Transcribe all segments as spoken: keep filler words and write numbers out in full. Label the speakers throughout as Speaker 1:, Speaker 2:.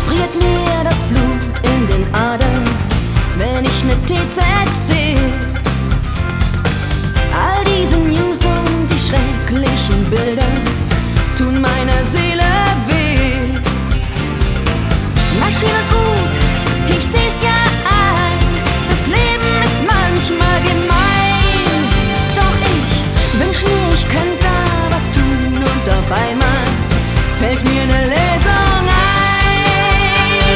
Speaker 1: friert mir das Blut in den Adern, wenn ich ne T Z seh. All diese News und die schrecklichen Bilder tun meiner Seele weh. Maschine gut, ich seh's ja ein, das Leben ist manchmal gemein. Doch ich wünsch mir, ich könnte da was tun und auf einmal fällt mir ne Lesung ein.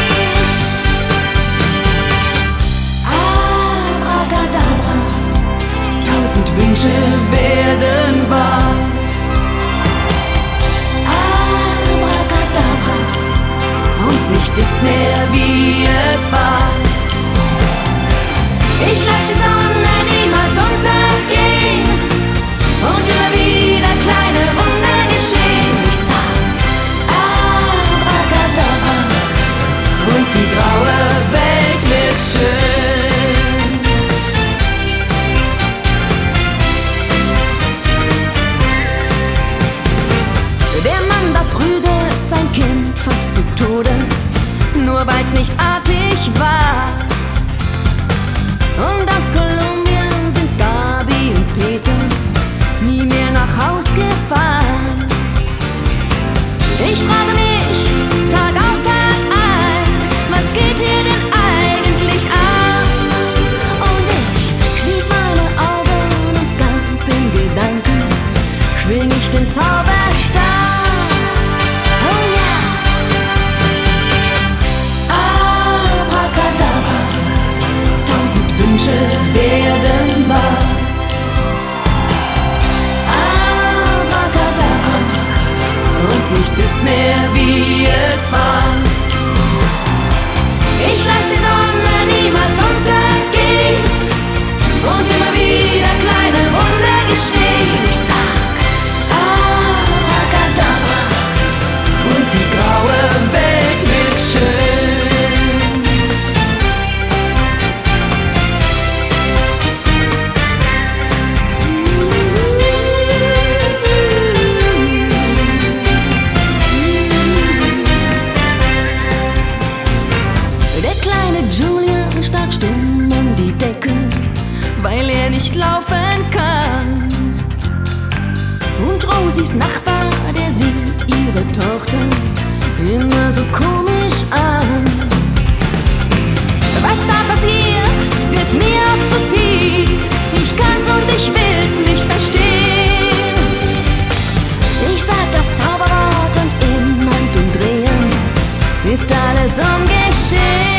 Speaker 1: Abracadabra, tausend Wünsche werden wahr. Abracadabra, und nichts ist mehr wie es war. Ich lass die Sonne niemals untergehen und immer wieder kleine Wunder geschehen. Ich sag Abracadabra und die graue Welt wird schön. Der Mann da prügelt sein Kind fast zu Tode, nur weil's nicht artig war. Und aus Kolumbien sind Gabi und Peter nie mehr nach Haus gefahren. Ich frage mich Tag aus Tag ein, was geht hier denn eigentlich ab? Und ich schließ meine Augen und ganz in Gedanken schwing ich den Zauberstab. Oh ja! Abracadabra, tausend Wünsche werden wahr. Abracadabra, und nichts ist mehr wie es war. Ich lass die Sonne niemals untergehen und immer wieder kleine Wunder geschehen. Ich sag Abracadabra und die graue Welt wird schön. Der kleine Julian starrt stumm an die Decke, weil er nicht laufen kann. Und Rosies Nachbar, der sieht ihre Tochter immer so komisch an. Was da passiert, wird mir oft zu viel. Ich kann's und ich will's nicht verstehen. Ich sag das Zauberwort und im Handumdrehen ist alles umgeschehen.